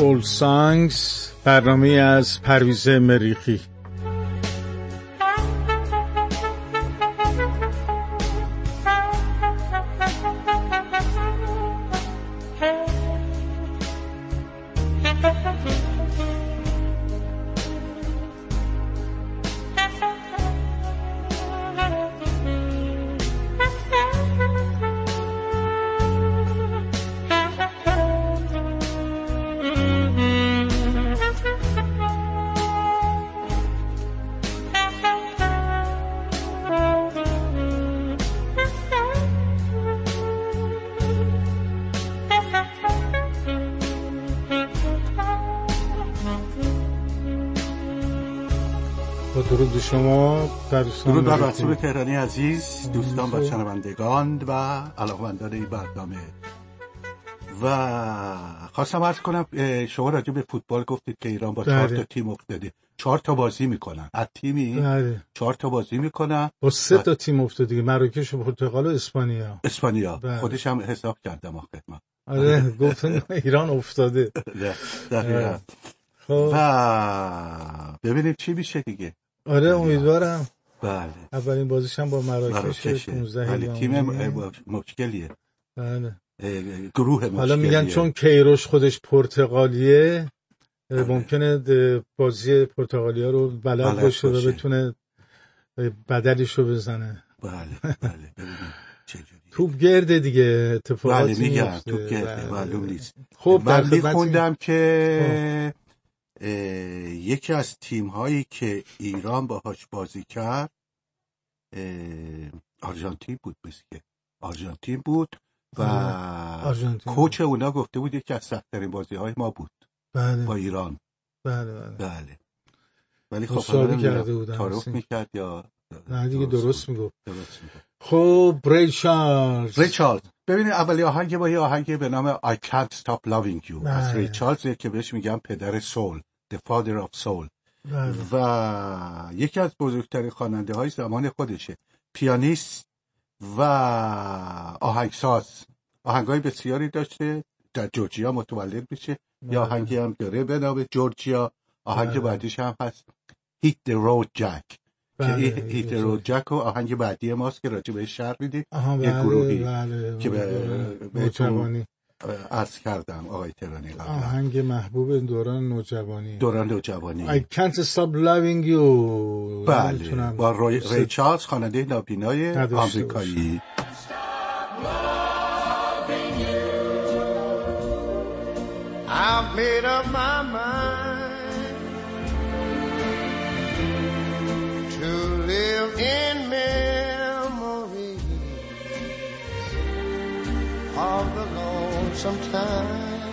Old Songs، برنامه از پرویز مریخی. درود شما درود بر رسول تهرانی عزیز، دوستان و شنوندگان و علاقه‌مندان این برنامه. و خواستم عرض کنم شما راجع به فوتبال گفتید که ایران با 4 تا تیم افتاده، 4 تا بازی میکنن از تیمی 4 تا بازی میکنن با 3 تا تیم افتاده دیگه، مراکش و پرتغال و اسپانیا. خودش هم حساب کردم آخه من. آره گفتن ایران افتاده. دقیقاً. و ببینیم چی میشه دیگه. آره امیدوارم. بله. اولین بازیش هم با مراکش 15 بله. تیم مشکلیه. بله. گروه مشکلیه. حالا میگن چون کیروش خودش پرتغالیه ممکنه بازی پرتغالیا رو بلد باشه و بتونه بدلش رو بزنه. بله. ببینیم چجوری. توپ گرده دیگه، اتفاقاتی بله میگن توپ گرده معلوم نیست. خب من میخوندم که یکی از تیم هایی که ایران باهاش بازی کرد آرژانتین بود و کوچ اونا گفته بود یکی از سخت‌ترین بازی های ما بود. بله. با ایران. بله. ولی خب کرده بودن تعارف میکرد یا نه دیگه درست میگفت. خب ری چارلز ببینید اولی آهنگ با یه آهنگ به نام I Can't Stop Loving You از ری چارلز که بهش میگم پدر سول، The Father of Soul. و یکی از بزرگترین خواننده های زمان خودشه، پیانیست و آهنگساز. آهنگای بسیاری داشته، در جورجیا متولد میشه. یا آهنگی هم داره به نام جورجیا. آهنگ بعدیش هم هست Hit the Road Jack که Hit the Road Jack و آهنگ بعدی ماست که راجع بهش شرح میدیم. یه گروهی که بهتون عرض کردم آقای تهرانی قبلا، آهنگ محبوب دوران نوجوانی I Can't Stop Loving You. بله با ری چارلز خواننده نابینای آمریکایی. I've made up my mind to live in memories of the lonesome time.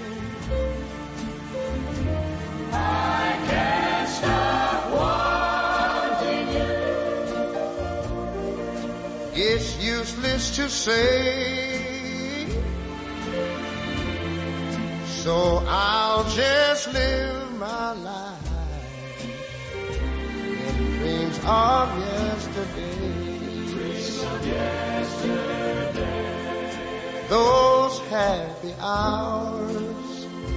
I can't stop wanting you. It's useless to say, so I'll just live my life in dreams of yesterday. Those happy hours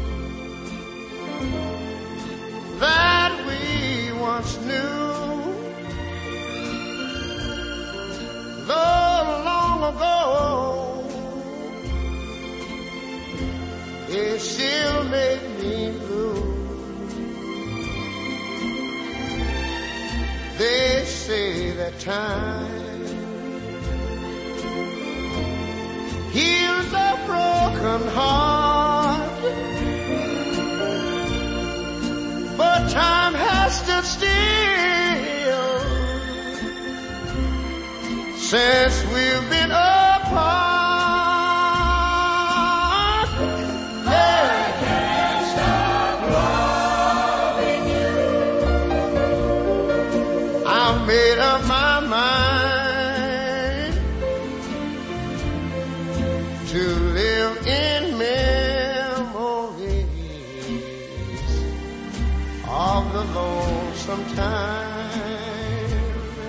that we once knew, though long ago, it still made me blue. They say that time heals a broken heart, but time has stood still since we've been apart. Made up my mind to live in memories of the lonesome time.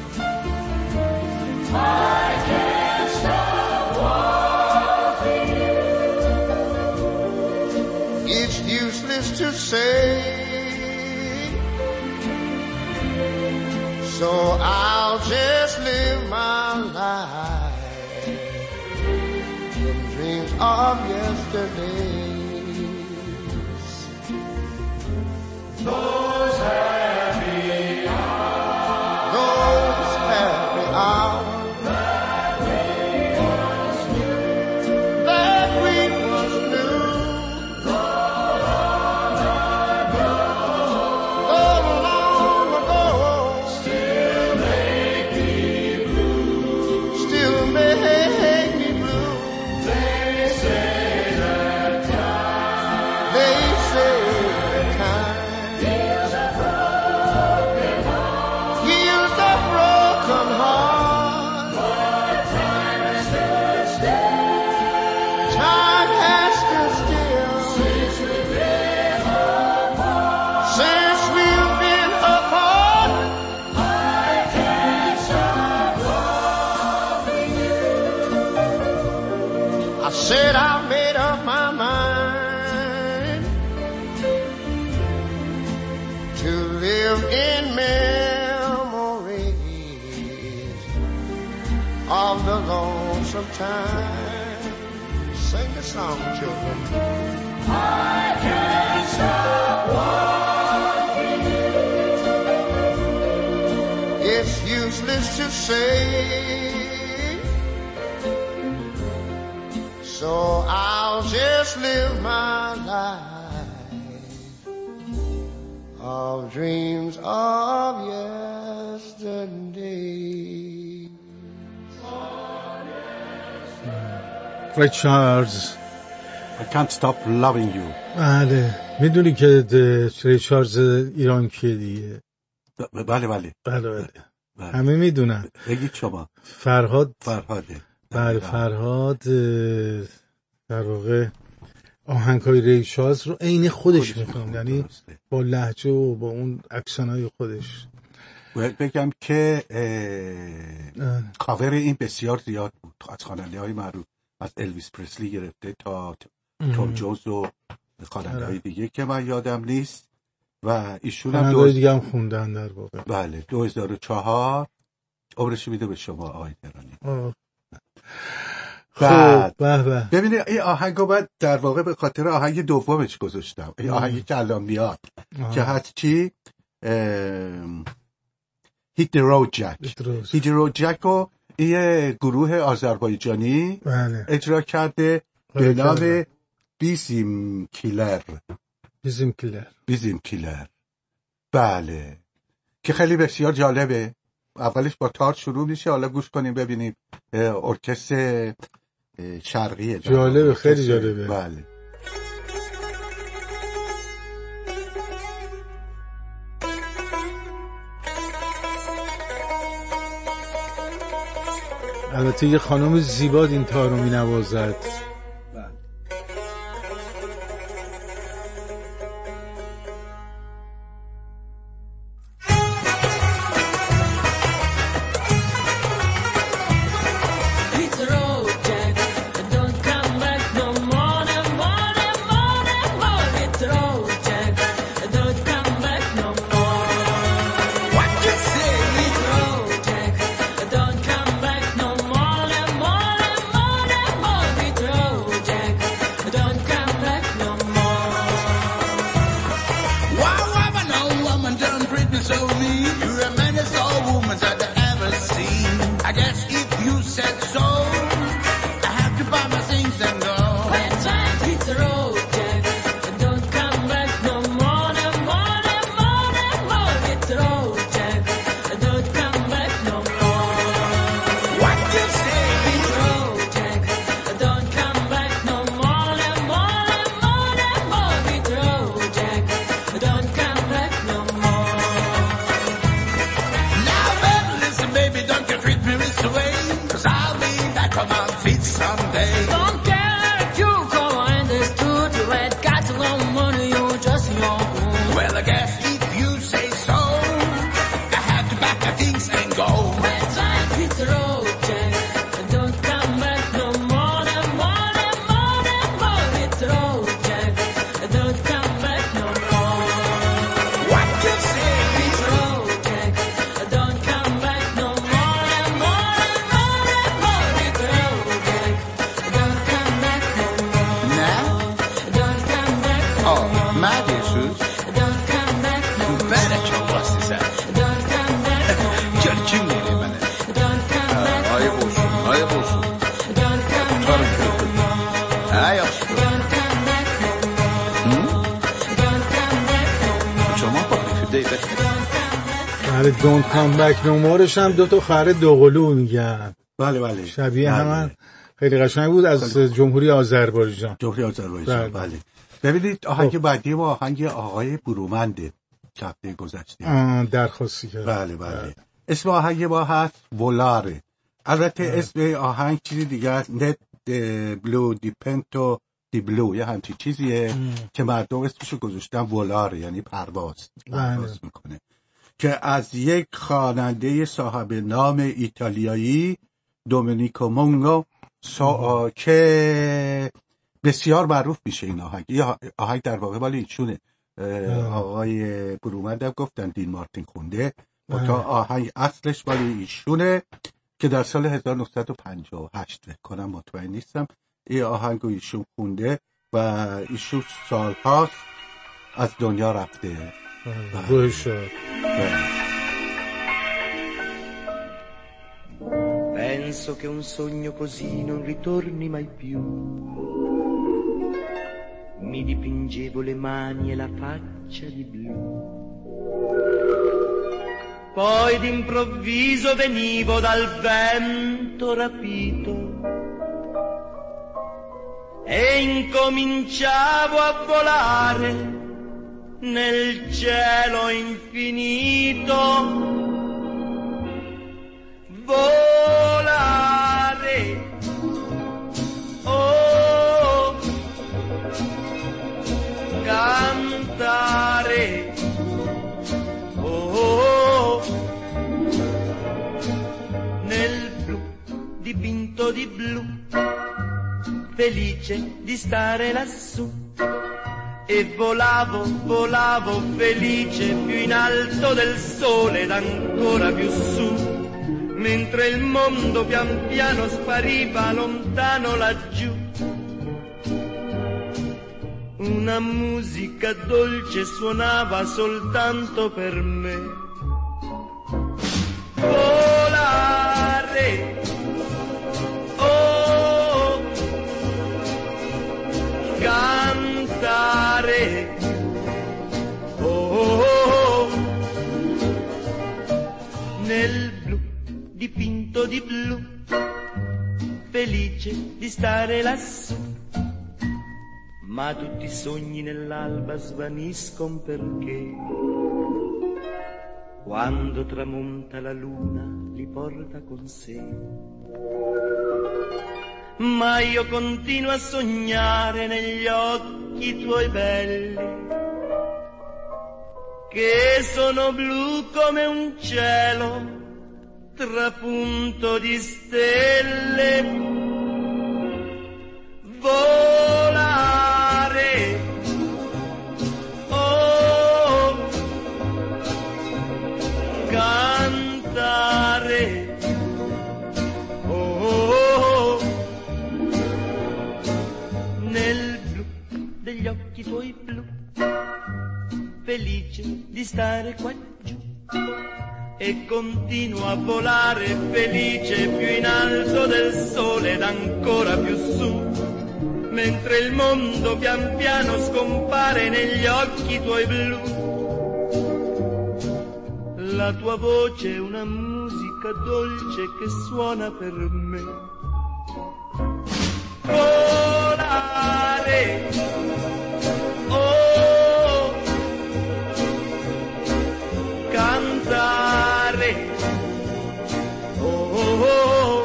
I can't stop wanting you. It's useless So I'll just live my life in dreams of yesterdays. Those happy hours. Those happy hours. Said I made up my mind to live in memories of the lonesome time. Sing the song, children. I can't stop walking. It's useless to say, so I'll just live my life of dreams of yesterday. ری چارلز. I can't stop loving you. بله میدونی که ری چارلز ایران کیه دیگه؟ بله همه میدونن. بگید شما. فرهاده. بله فرهاد در واقع آهنگ‌های ری چارلز رو عین خودش می‌خونه، یعنی با لهجه و با اون اکسن‌های خودش. باید بگم که کاور این بسیار زیاد بود از خواننده‌های معروف، از الویس پرسلی گرفته تا توم جونز و خواننده‌های دیگه که من یادم نیست و ایشون هم دیگه هم خوندن در واقع. بله 2004 عمرش میده به شما آقای تهرانی. بعد ببینید این آهنگو بعد در واقع به خاطر آهنگ دومش گذاشتم، این آهنگی که الان میاد که هست چی Hit the Road Jack. Hit the Road Jack رو یه گروه آذربایجانی اجرا کرده به نام بیزیم کیلر. بله که خیلی بسیار جالبه. اولش با تار شروع میشه، حالا گوش کنیم ببینیم ارکستر شرقیه. جالبه، خیلی جالبه. بله البته یه خانم زیبا این تار رو می نوازد. Don't بله دونت کام بک نومورش هم 2 خر دوقلو میگن. بله شبیه هم خیلی قشنگ بود از جمهوری آذربایجان. بله. ببینید آهنگ بعدی ما آهنگ آقای برومنده که هفته گذشته درخواستی کرد. بله. اسم آهنگ ما هست ولاره. البته اسم آهنگ چیزی دیگه نت بلو دیپنتو دی بلو یه همچین چیزیه که مردم اسمشو گذاشتن ولاره، یعنی پرواز میکنه، که از یک خواننده صاحب نام ایتالیایی دومینیکو مونگو که بسیار معروف میشه این آهنگ. این آهنگ در واقع مال ایشونه. آقای برومند هم گفتن دین مارتین خونده، تا آهنگ اصلش مال ایشونه که در سال 1958 فکر کنم، مطمئن نیستم، این آهنگ رو ایشون خونده و ایشون سالهاست از دنیا رفته. Penso che un sogno così non ritorni mai più. Mi dipingevo le mani e la faccia di blu. Poi d'improvviso venivo dal vento rapito e incominciavo a volare nel cielo infinito. Volare, oh, cantare, oh, nel blu dipinto di blu, felice di stare lassù. E volavo felice più in alto del sole ed ancora più su, mentre il mondo pian piano spariva lontano laggiù. Una musica dolce suonava soltanto per me. Volare, oh, cantare, oh, nel dipinto di blu, felice di stare lassù. Ma tutti i sogni nell'alba svaniscono perché quando tramonta la luna li porta con sé. Ma io continuo a sognare negli occhi tuoi belli, che sono blu come un cielo trapunto di stelle. Volare, oh, cantare, oh, nel blu degli occhi tuoi blu, felice di stare qua giù. E continuo a volare felice più in alto del sole ed ancora più su, mentre il mondo pian piano scompare negli occhi tuoi blu. La tua voce è una musica dolce che suona per me. Volare, oh, cantare, oh,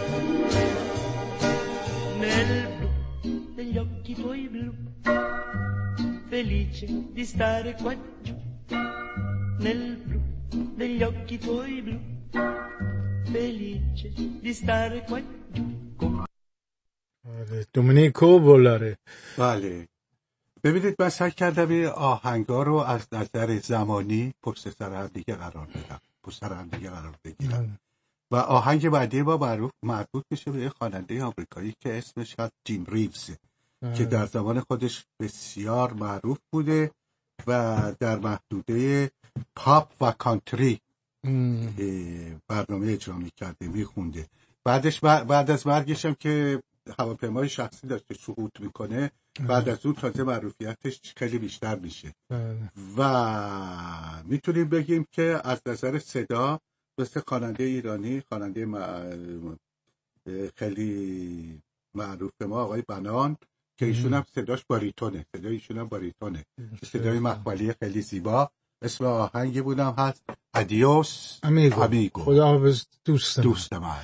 nel blu degli occhi tuoi blu, felice di stare qua giù, nel blu degli occhi tuoi blu, felice di stare qua giù. دومینیکو ولاره. بله ببینید من سعی کردم این آهنگا رو از نظر زمانی پشت سر هم دیگه قرار بگیرم و آهنگ بعدی ما مربوط میشه به خواننده آمریکایی که اسمش هست جیم ریوز که در زمان خودش بسیار معروف بوده و در محدوده پاپ و کانتری برنامه اجرا میکرده، میخونده. بعد از مرگش هم که هواپیمای شخصی داشته سقوط میکنه، بعد از اون تازه معروفیتش خیلی بیشتر میشه. و میتونیم بگیم که از نظر صدا مثل خواننده ایرانی، خواننده خیلی معروف ما آقای بنان که ایشون هم صداش باریتونه، صدای ایشون هم باریتونه، صدای مخملی خیلی زیبا. اسم آهنگی بودم هست ادیوس امیگو. خداحافظ دوست من.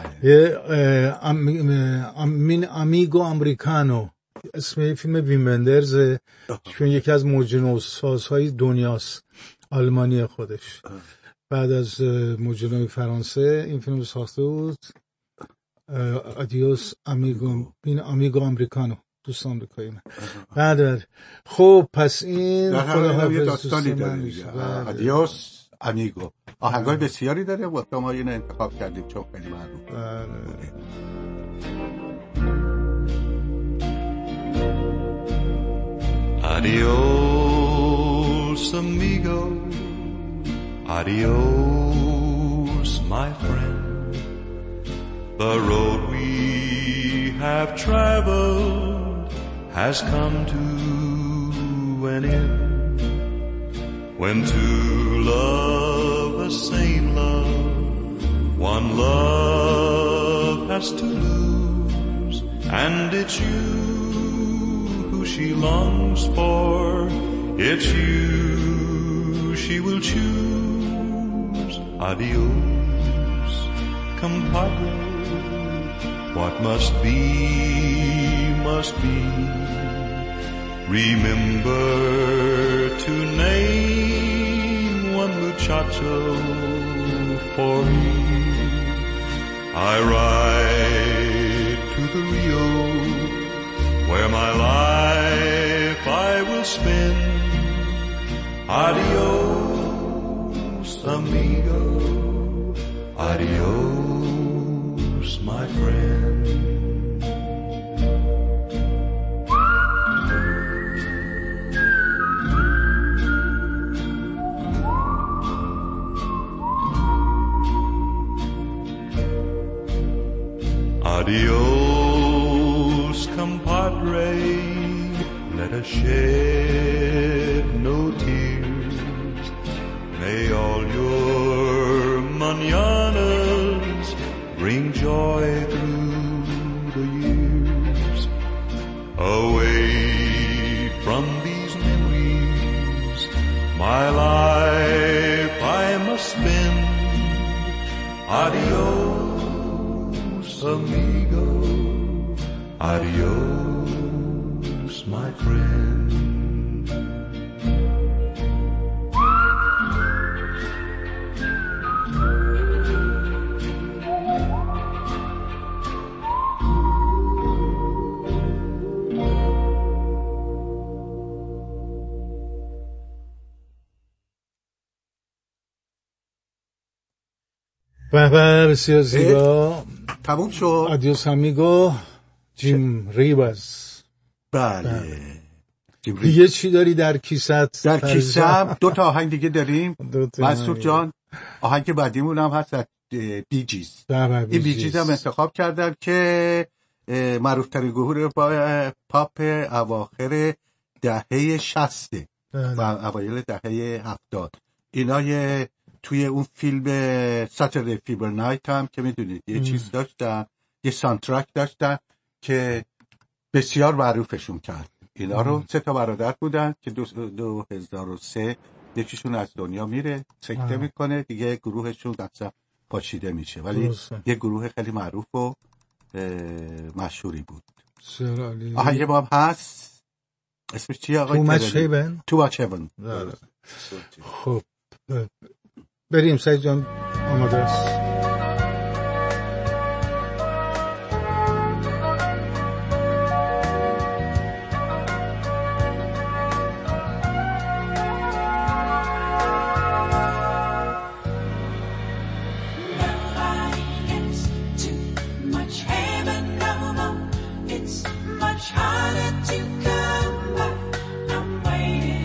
من امیگو امریکانو اسم فیلم ویم وندرز، چون یکی از موجنوسازهای دنیاست، آلمانی خودش. بعد از موجنوی فرانسه این فیلم ساخته بود، ادیوس امیگو، این امیگو امریکانو، دوست آمریکایی من. بعد خب پس این خداحافظ یه داستانی داره، ادیوس امیگو. آهنگای بسیاری داره و ما اینو انتخاب کردیم چون خیلی معروف بوده. Adios amigo, adios my friend. The road we have traveled has come to an end. When two love the same love, one love has to lose, and it's you who she longs for, it's you she will choose. Adios, compadre, what must be, must be. Remember to name one muchacho for me. I ride to the Rio, where my life I will spend. Adios, amigo, adios, my friend. Adios, compadre, let us shed no tears. May all your mañanas bring joy through the years. Away from these memories, my life I must spend. Adios, amigo, adios, my friend. بسیار زیبا. تموم شد. ادیوس امیگو، جیم ریبز. بله. دیگه چی داری در کیست؟ در کیسم 2 تا آهنگ دیگه داریم. مسعود جان، آهنگ بعدیمون هم هست از بی جیز. این بی جیز هم انتخاب کردم که معروفترین گروه پاپ اواخر دهه 60 و اوایل دهه 70. اینا توی اون فیلم ساتردی فیبر نایت هم که میدونید یه چیز داشتن، یه سانترک داشتن که بسیار معروفشون کرد. اینا رو 3 تا برادر بودن که 2003 یکیشون از دنیا میره، سکته میکنه، دیگه گروهشون اصلا پاشیده میشه، ولی یه گروه خیلی معروف و مشهوری بود. آهنگ ما هم هست، اسمش چیه آقای؟ تو ماچ هیون. خب بریم سعید جان، آماده است.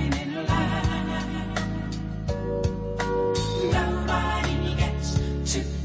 To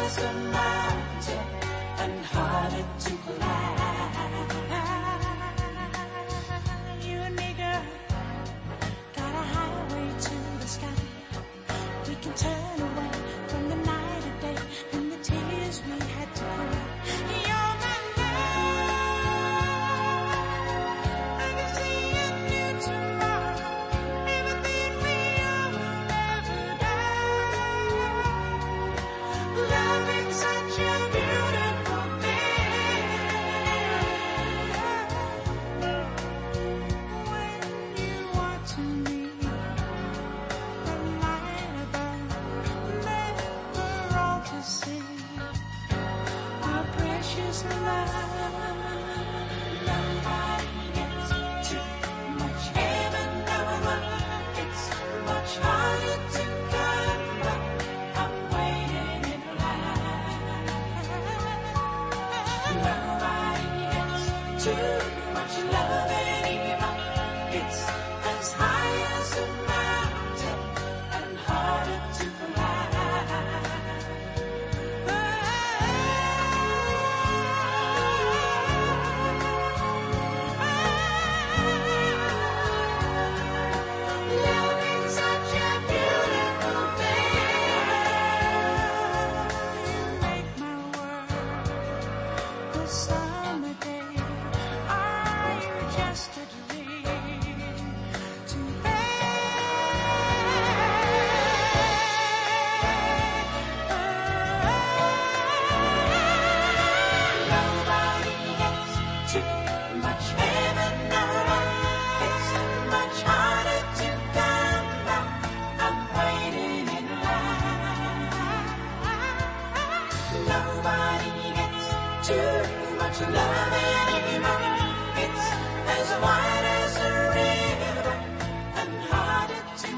as a mountain and harder to climb. You and me, girl, got a highway to the sky. We can turn away from the night of day and the tears we had to cry. You're my love. I can see in you tomorrow everything we are ever done. Love is such a beautiful thing. When you want to me, the light above, never all to see. Our precious love. Nobody gets too much heaven, no, it's much harder to come, but I'm waiting in line. Nobody gets too much love anymore. It's as high as a mountain and harder to Love is such a beautiful thing. You make my world the summer day. Are you just a dream to Nobody gets too much heaven, no, it's much harder to come, but I'm waiting in line. Nobody gets too much love anymore. It's as wide as a river and harder to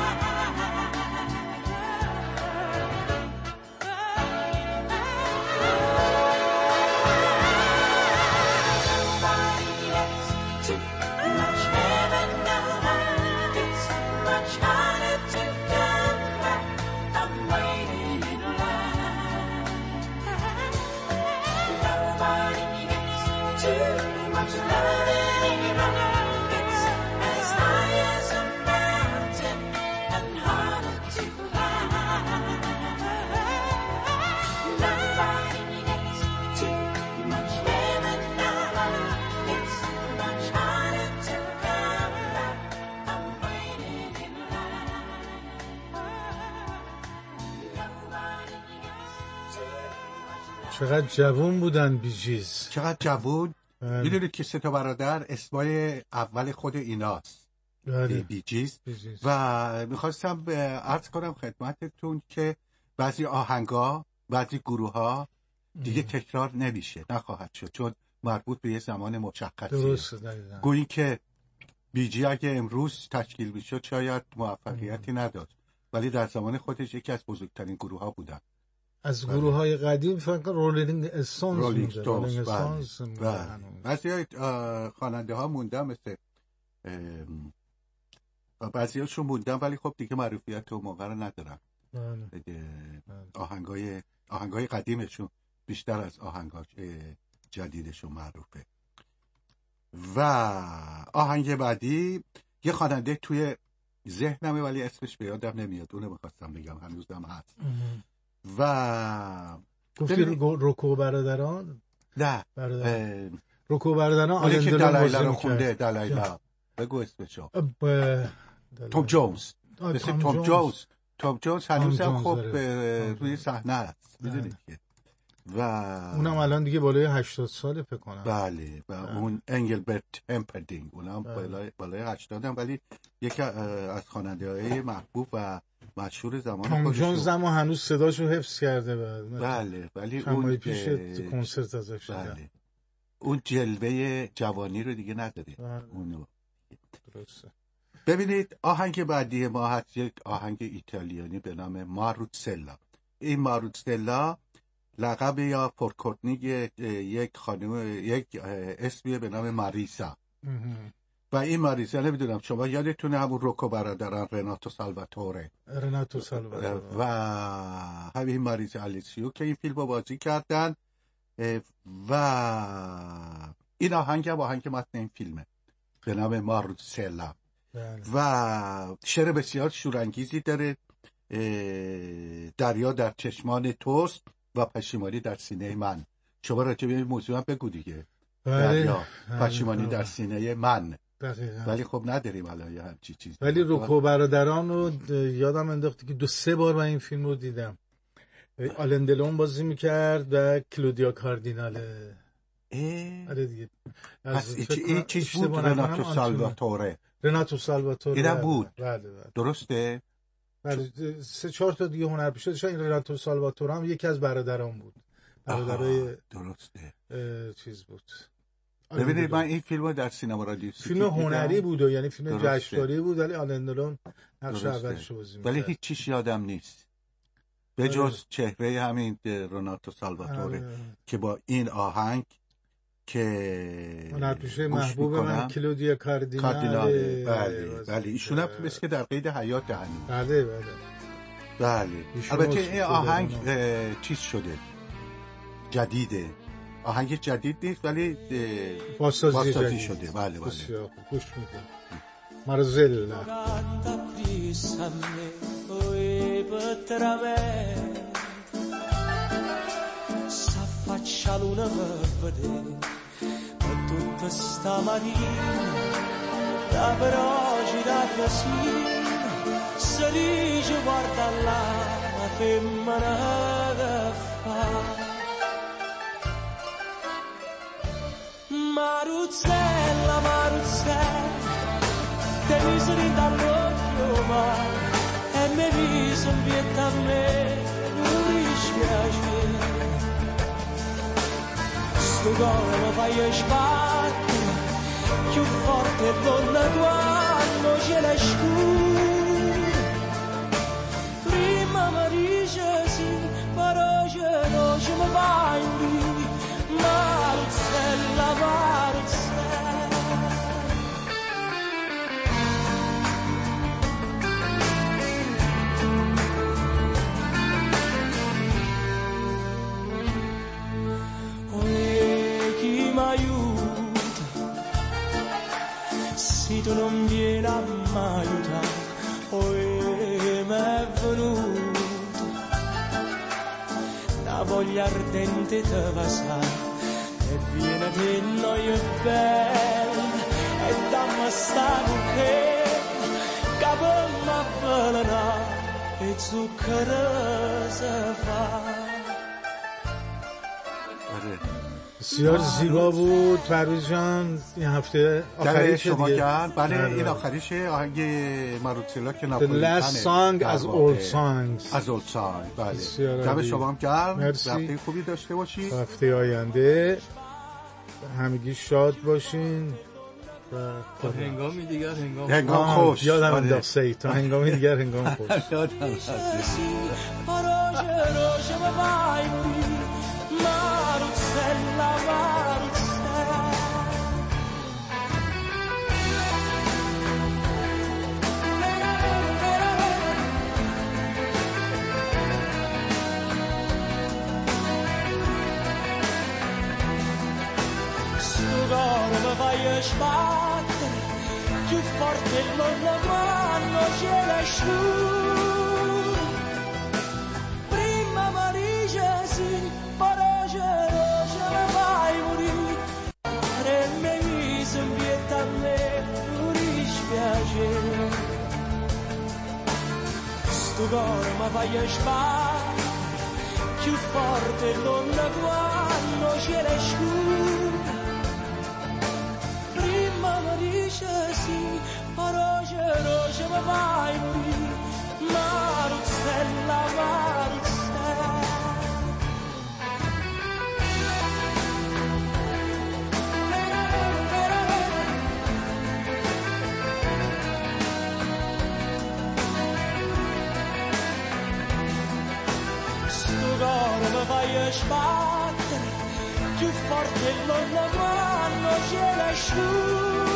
Nobody gets too much heaven, no, it's much harder to come, but I'm waiting in line. Nobody gets too much love anymore. It's as high as a mountain and harder to climb. Nobody gets too much heaven, no, it's much harder to come, but I'm waiting in line. Nobody gets too much love. چقدر جوون بودن بیجیز. چقدر جوون. میدونید که سه تا برادر اسمای اول خود ایناست، بیجیز. و میخواستم عرض کنم خدمتتون که بعضی آهنگا، بعضی گروه ها دیگه تکرار نمیشه، نخواهد شد، چون مربوط به یه زمان مشخصیه. درسته دقیقاً. گویی که بیجی اگه امروز تشکیل میشد شاید موفقیتی نداشت، ولی در زمان خودش یکی از بزرگترین گروه ها بودن. از گروه های قدیم فقط رولینگ استونز بعضی های خواننده ها موندن، مثل بعضی هاشون موندن ولی خب دیگه معروفیت و موقع رو ندارن. آهنگای قدیمشون بیشتر از آهنگای جدیدشون معروفه. و آهنگ بعدی یه خواننده توی ذهنمه ولی اسمش به یادم نمیاد، اونو می‌خواستم بگم، هنوزم هست. و گفتی روکو برادران؟ نه، روکو برادران اونی که دلایلا رو خونده. دلایلا بگو اسمشو. توم جونز. مثل توم جونز هنوز هم خب روی صحنه است، میدونید که. و اونم الان دیگه بالای 80 ساله فکر کنم. بله. و اون انگلبرت همپردینگ، اونم بالای 80 هم، ولی یکی از خواننده‌های محبوب و مشهور زمان توم جونز هم هنوز صداشو حفظ کرده. بله، ولی اون پیش کنسرت ازش شده. بله. اون جلوه جوانی رو دیگه نداره. اونو درسته. ببینید آهنگ بعدی ما هست یک آهنگ ایتالیانی به نام ماروتسلا. این ماروتسلا لقب یا پرکورتنی یک خانم، یک اسمیه به نام ماریسا. و این مریض نمیدونم شما یادتونه همون روکو برادران رناتو سالواتوره و همین مریض الیسیو که این فیلم رو بازی کردن و این آهنگ هم آهنگ متن این فیلمه به نام مارسلا و شعر بسیار شورانگیزی داره. دریا در چشمان توست و پشیمانی در سینه من. شما راجع به این موضوع هم بگو دیگه. دریا پشیمانی در سینه من دقیقا. ولی خب نداریم الان یه همچی چیز. ولی روکو برادران رو یادم انداخته که 2-3 بار من این فیلم رو دیدم. آلن دلون بازی میکرد و کلودیا کاردیناله. آره دیگه. این چیز بود رناتو سالواتوره اینم بود. بله. درسته؟ بله 3-4 تا دیگه هنرپیشه داشتن. این رناتو سالواتوره هم یکی از برادران بود. برادرای درسته. چیز بود. ببینید من این فیلمو در سینما رادیو فیلم هنری بود و یعنی فیلم جشنواره بود ولی آلن دلون نقش اولش رو بازی می‌کرد. ولی هیچ چیز یادم نیست به جز چهره همین رناتو سالواتوره که با این آهنگ که هنرپیشه محبوب من کلودیا کاردیناله. بله ایشون هم مثل که در قید حیات هنوز. بله البته این آهنگ چیز شده جدیده. آهنگ جدید نیست ولی بازسازی شده. بله گوش میدیم. مارزلا s'affaccia l'una per vedere per tutta sta mattina da veloce da casina se dice guarda là la femmina che fa Maruzzella, te miseri dall'occhio ma e mi viso un pietto a me non dispiace sto cuore mi fai sbattere più forte donna quando ce l'hai scura prima mi dice sì però ce no ce mi fai Maruzzella, chi m'aiuta se tu non vieni a m'aiutare m'è venuta la voglia ardente te vasare e viene di noi bella e dammi stanno che capemmo avvelena e zucchero se fa بسیار زیبا بود پرویز جان. این هفته آخری شما گرد. بله این آخریشه آهنگ ماروتسلا که ناپولیتانه The last song as old songs بله دم شما هم گرد. هفته خوبی داشته باشید. هفته آینده همگی شاد باشین تا هنگامی دیگر هنگام خوش. یادم انداخت سعید تا هنگامی دیگر هنگام خوش. Vai sbattere più forte il mondo quando c'è la sciù prima mi dice sì però ce ne vai morire e mi viso in pietà a me non dispiace sto cuore mi fai sbattere più forte il mondo quando c'è la sciù sì, roce mi vai morire, Maruzzella, sto cuore mi fai sbattere, più forte il mondo quando c'è la sciù